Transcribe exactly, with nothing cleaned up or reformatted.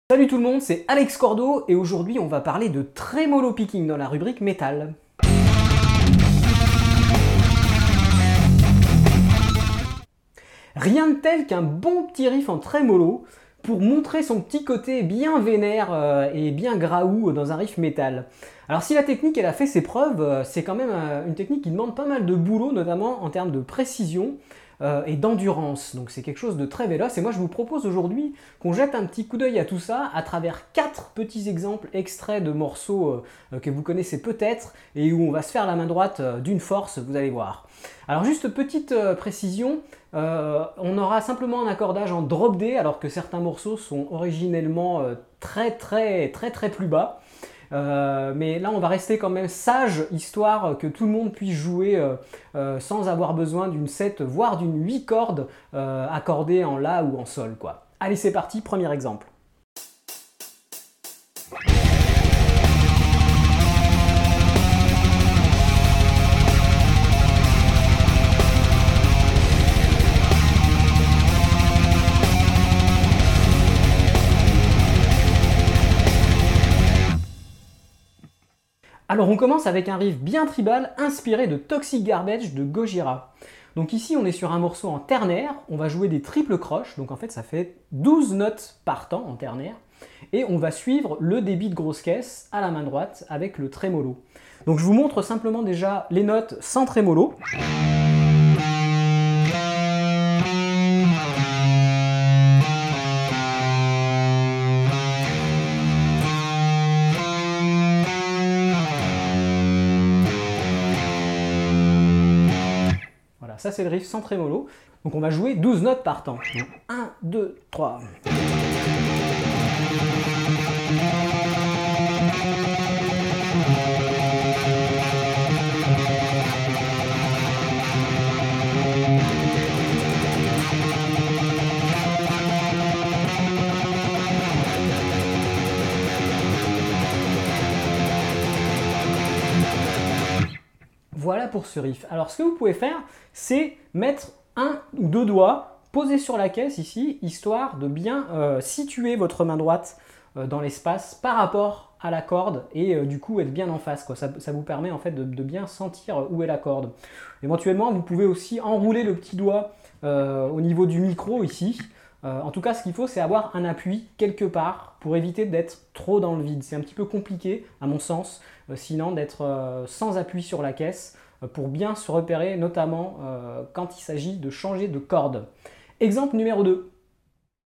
Salut tout le monde, c'est Alex Cordo et aujourd'hui on va parler de tremolo picking dans la rubrique métal. Rien de tel qu'un bon petit riff en tremolo pour montrer son petit côté bien vénère euh, et bien graou dans un riff métal. Alors si la technique elle a fait ses preuves, euh, c'est quand même euh, une technique qui demande pas mal de boulot, notamment en termes de précision euh, et d'endurance. Donc c'est quelque chose de très véloce et moi je vous propose aujourd'hui qu'on jette un petit coup d'œil à tout ça à travers quatre petits exemples extraits de morceaux euh, que vous connaissez peut-être et où on va se faire la main droite euh, d'une force, vous allez voir. Alors juste petite euh, précision, euh, on aura simplement un accordage en drop D alors que certains morceaux sont originellement euh, très très très très plus bas. Euh, mais là on va rester quand même sage histoire que tout le monde puisse jouer euh, euh, sans avoir besoin d'une sept voire d'une huit cordes euh, accordées en La ou en Sol quoi. Allez c'est parti, premier exemple. Alors on commence avec un riff bien tribal inspiré de Toxic Garbage de Gojira. Donc ici on est sur un morceau en ternaire, on va jouer des triples croches, donc en fait ça fait douze notes par temps en ternaire, et on va suivre le débit de grosse caisse à la main droite avec le trémolo. Donc je vous montre simplement déjà les notes sans trémolo. Ça c'est le riff sans trémolo. Donc on va jouer douze notes par temps. un, deux, trois. Voilà pour ce riff. Alors ce que vous pouvez faire, c'est mettre un ou deux doigts posés sur la caisse ici, histoire de bien euh, situer votre main droite euh, dans l'espace par rapport à la corde et euh, du coup être bien en face, quoi. Ça, ça vous permet en fait de, de bien sentir où est la corde. Éventuellement, vous pouvez aussi enrouler le petit doigt euh, au niveau du micro ici. Euh, en tout cas, ce qu'il faut, c'est avoir un appui quelque part pour éviter d'être trop dans le vide. C'est un petit peu compliqué, à mon sens, euh, sinon d'être euh, sans appui sur la caisse euh, pour bien se repérer, notamment euh, quand il s'agit de changer de corde. Exemple numéro deux.